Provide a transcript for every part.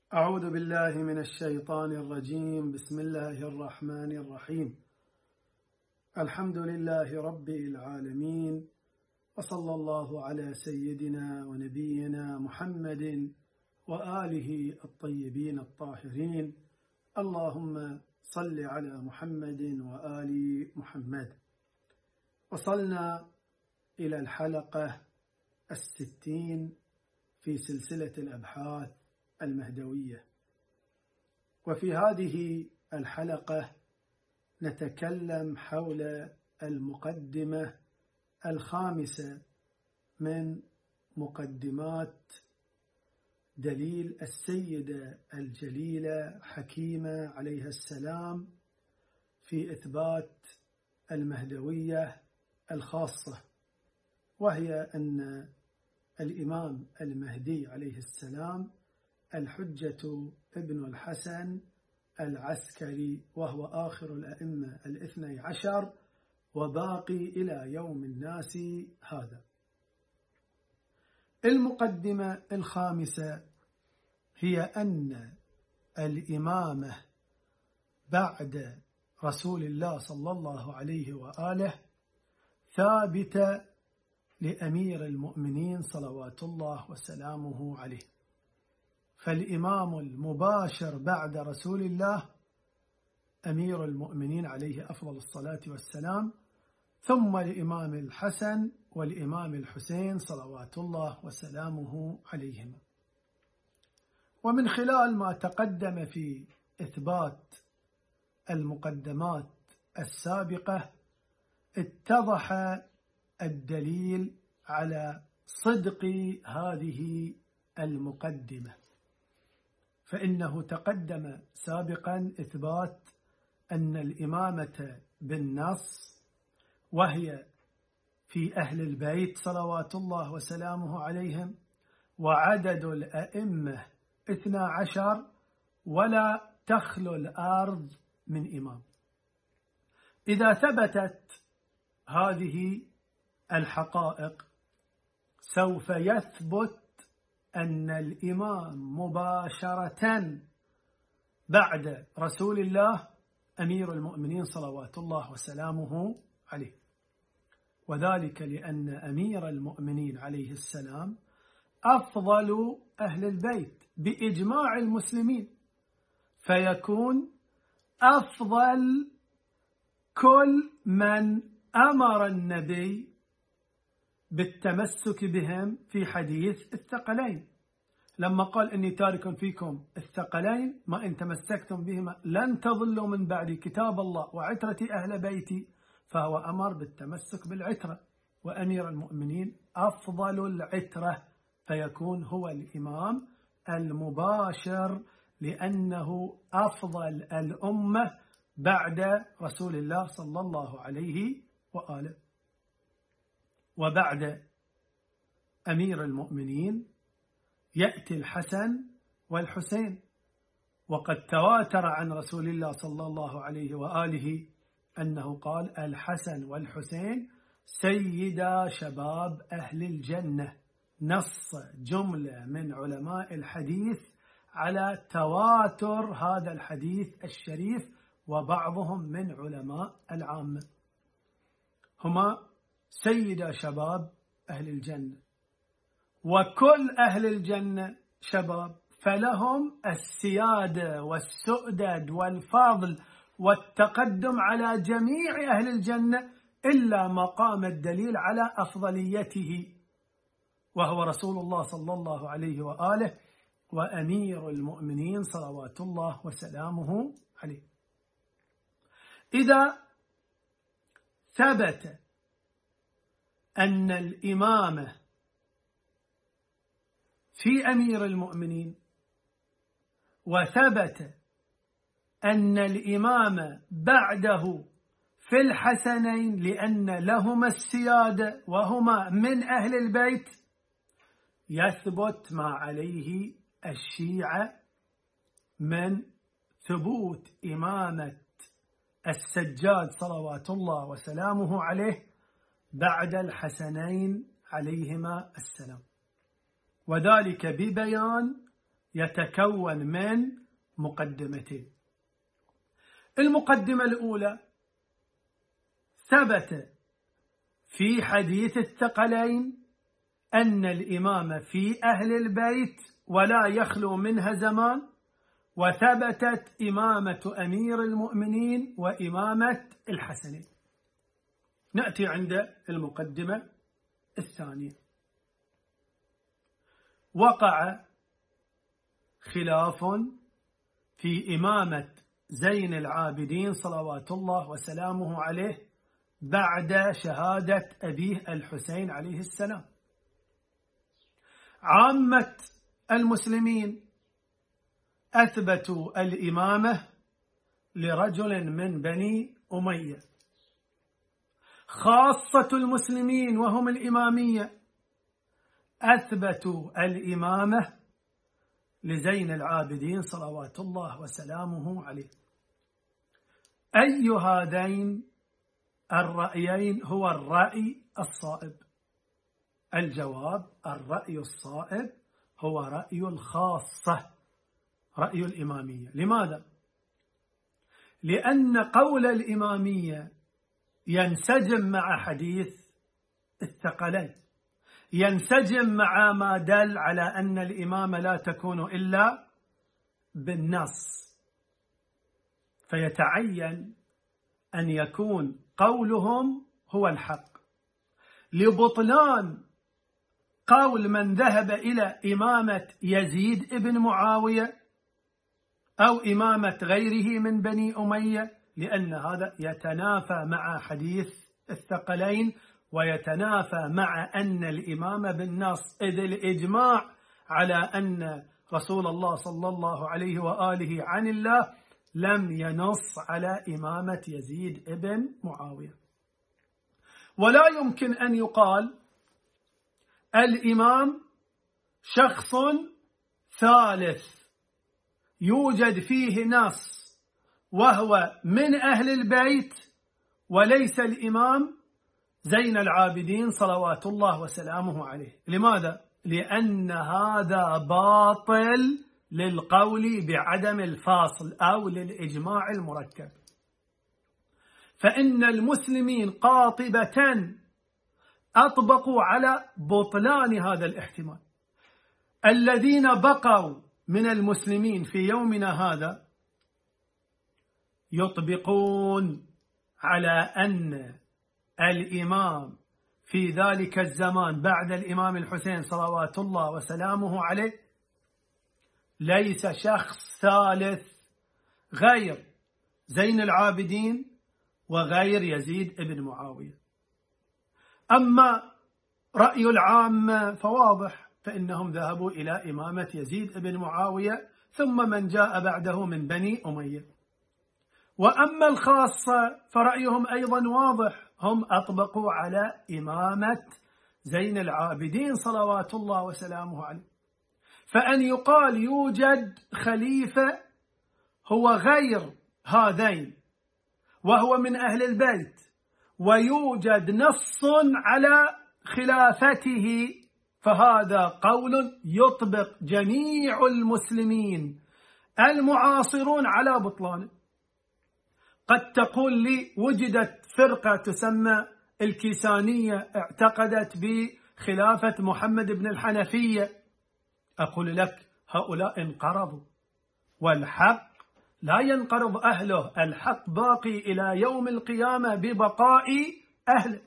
أعوذ بالله من الشيطان الرجيم. بسم الله الرحمن الرحيم. الحمد لله رب العالمين، وصلى الله على سيدنا ونبينا محمد وآله الطيبين الطاهرين. اللهم صل على محمد وآل محمد. وصلنا إلى الحلقة 60 في سلسلة الأبحاث المهدوية، وفي هذه الحلقة نتكلم حول المقدمة الخامسة من مقدمات دليل السيدة الجليلة حكيمة عليها السلام في إثبات المهدوية الخاصة، وهي أن الإمام المهدي عليه السلام الحجة ابن الحسن العسكري، وهو آخر الأئمة 12 وباقي إلى يوم الناس هذا. المقدمة الخامسة هي أن الإمامة بعد رسول الله صلى الله عليه وآله ثابتة لأمير المؤمنين صلوات الله وسلامه عليه، فالإمام المباشر بعد رسول الله أمير المؤمنين عليه أفضل الصلاة والسلام، ثم الإمام الحسن والإمام الحسين صلوات الله وسلامه عليهما. ومن خلال ما تقدم في إثبات المقدمات السابقة اتضح الدليل على صدق هذه المقدمة، فإنه تقدم سابقا إثبات أن الإمامة بالنص وهي في أهل البيت صلوات الله وسلامه عليهم، وعدد الأئمة 12 ولا تخلو الأرض من إمام. إذا ثبتت هذه الحقائق سوف يثبت أن الإمام مباشرة بعد رسول الله أمير المؤمنين صلوات الله وسلامه عليه، وذلك لأن أمير المؤمنين عليه السلام أفضل أهل البيت بإجماع المسلمين، فيكون أفضل كل من أمر النبي بالتمسك بهم في حديث الثقلين، لما قال إني تارك فيكم الثقلين ما إن تمسكتم بهما لن تضلوا من بعد كتاب الله وعترة أهل بيتي، فهو أمر بالتمسك بالعترة، وأمير المؤمنين أفضل العترة، فيكون هو الإمام المباشر لأنه أفضل الأمة بعد رسول الله صلى الله عليه وآله. وبعد أمير المؤمنين يأتي الحسن والحسين، وقد تواتر عن رسول الله صلى الله عليه وآله أنه قال: الحسن والحسين سيدا شباب أهل الجنة. نص جملة من علماء الحديث على تواتر هذا الحديث الشريف، وبعضهم من علماء العامة. هما سيدا شباب أهل الجنة، وكل أهل الجنة شباب، فلهم السيادة والسؤدد والفضل والتقدم على جميع أهل الجنة، إلا مقام الدليل على أفضليته، وهو رسول الله صلى الله عليه وآله وأمير المؤمنين صلوات الله وسلامه عليه. إذا ثبت أن الإمامة في أمير المؤمنين، وثبت أن الإمامة بعده في الحسنين لأن لهما السيادة وهما من أهل البيت، يثبت ما عليه الشيعة من ثبوت إمامة السجاد صلوات الله وسلامه عليه بعد الحسنين عليهما السلام، وذلك ببيان يتكون من مقدمتين. المقدمة الأولى: ثبت في حديث الثقلين أن الإمامة في أهل البيت ولا يخلو منها زمان، وثبتت إمامة أمير المؤمنين وإمامة الحسنين. نأتي عند المقدمة الثانية. وقع خلاف في إمامة زين العابدين صلوات الله وسلامه عليه بعد شهادة أبيه الحسين عليه السلام. عامة المسلمين أثبتوا الإمامة لرجل من بني أمية. خاصة المسلمين وهم الإمامية أثبتوا الإمامة لزين العابدين صلوات الله وسلامه عليه. أي هذين الرأيين هو الرأي الصائب؟ الجواب: الرأي الصائب هو رأي الخاصة، رأي الإمامية. لماذا؟ لأن قول الإمامية ينسجم مع حديث الثقلين، ينسجم مع ما دل على أن الإمامة لا تكون إلا بالنص، فيتعين أن يكون قولهم هو الحق. لبطلان قول من ذهب إلى إمامة يزيد ابن معاوية أو إمامة غيره من بني أمية، لأن هذا يتنافى مع حديث الثقلين ويتنافى مع أن الإمامة بالنص، إذ الإجماع على أن رسول الله صلى الله عليه وآله عن الله لم ينص على إمامة يزيد ابن معاوية. ولا يمكن أن يقال الإمام شخص ثالث يوجد فيه نص وهو من أهل البيت وليس الإمام زين العابدين صلوات الله وسلامه عليه. لماذا؟ لأن هذا باطل للقول بعدم الفاصل أو للإجماع المركب. فإن المسلمين قاطبة أطبقوا على بطلان هذا الاحتمال. الذين بقوا من المسلمين في يومنا هذا يطبقون على أن الإمام في ذلك الزمان بعد الإمام الحسين صلوات الله وسلامه عليه ليس شخص ثالث غير زين العابدين وغير يزيد ابن معاوية. أما رأي العامة فواضح، فإنهم ذهبوا إلى إمامة يزيد ابن معاوية ثم من جاء بعده من بني أمية. وأما الخاصة فرأيهم أيضا واضح، هم أطبقوا على إمامة زين العابدين صلوات الله وسلامه عليه. فأن يقال يوجد خليفة هو غير هذين وهو من أهل البيت ويوجد نص على خلافته، فهذا قول يطبق جميع المسلمين المعاصرون على بطلانه. قد تقول لي وجدت فرقة تسمى الكيسانية اعتقدت بخلافة محمد بن الحنفية. أقول لك هؤلاء انقرضوا، والحق لا ينقرض أهله، الحق باقي إلى يوم القيامة ببقاء أهله.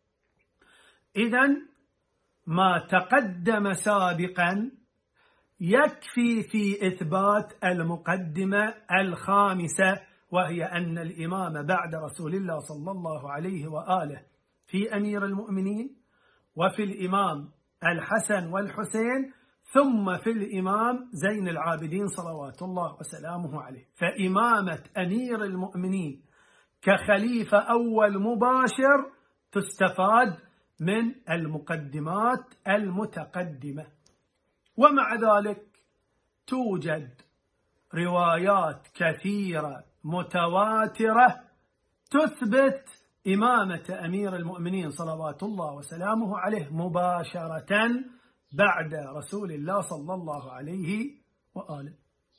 إذن ما تقدم سابقا يكفي في إثبات المقدمة الخامسة، وهي أن الإمام بعد رسول الله صلى الله عليه وآله في أمير المؤمنين وفي الإمام الحسن والحسين ثم في الإمام زين العابدين صلوات الله وسلامه عليه. فإمامة أمير المؤمنين كخليفة أول مباشر تستفاد من المقدمات المتقدمة. ومع ذلك توجد روايات كثيرة متواترة تثبت إمامة أمير المؤمنين صلوات الله وسلامه عليه مباشرة بعد رسول الله صلى الله عليه وآله.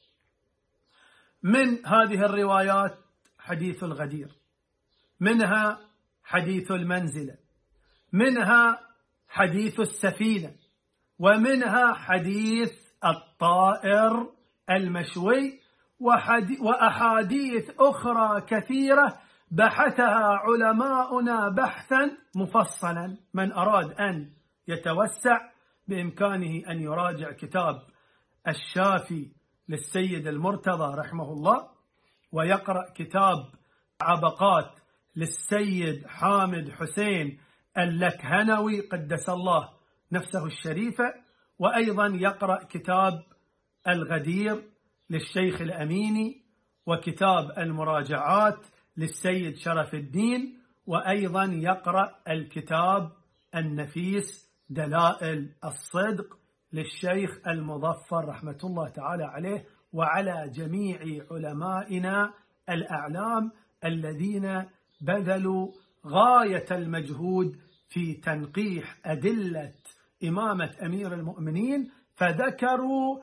من هذه الروايات حديث الغدير، منها حديث المنزلة، منها حديث السفينة، ومنها حديث الطائر المشوي، وأحاديث أخرى كثيرة بحثها علماؤنا بحثا مفصلا. من أراد أن يتوسع بإمكانه أن يراجع كتاب الشافي للسيد المرتضى رحمه الله، ويقرأ كتاب عبقات للسيد حامد حسين اللكهنوي قدس الله نفسه الشريفة، وأيضا يقرأ كتاب الغدير للشيخ الأميني، وكتاب المراجعات للسيد شرف الدين، وأيضا يقرأ الكتاب النفيس دلائل الصدق للشيخ المظفر رحمة الله تعالى عليه، وعلى جميع علمائنا الأعلام الذين بذلوا غاية المجهود في تنقيح أدلة إمامة أمير المؤمنين، فذكروا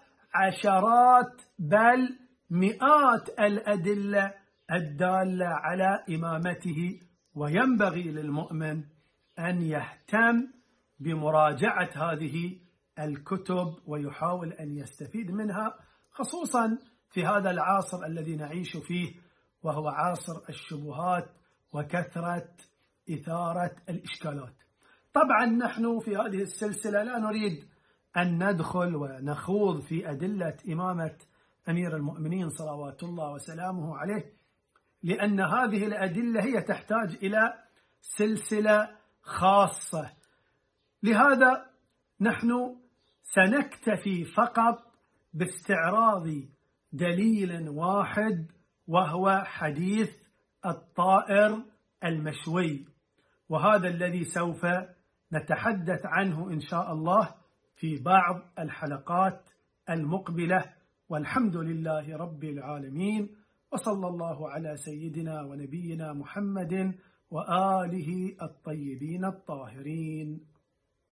عشرات بل مئات الأدلة الدالة على إمامته. وينبغي للمؤمن أن يهتم بمراجعة هذه الكتب ويحاول أن يستفيد منها، خصوصا في هذا العصر الذي نعيش فيه، وهو عصر الشبهات وكثرة إثارة الإشكالات. طبعا نحن في هذه السلسلة لا نريد أن ندخل ونخوض في أدلة إمامة أمير المؤمنين صلوات الله وسلامه عليه، لأن هذه الأدلة هي تحتاج إلى سلسلة خاصة. لهذا نحن سنكتفي فقط باستعراض دليل واحد، وهو حديث الطائر المشوي، وهذا الذي سوف نتحدث عنه إن شاء الله في بعض الحلقات المقبلة. والحمد لله رب العالمين، وصلى الله على سيدنا ونبينا محمد وآله الطيبين الطاهرين.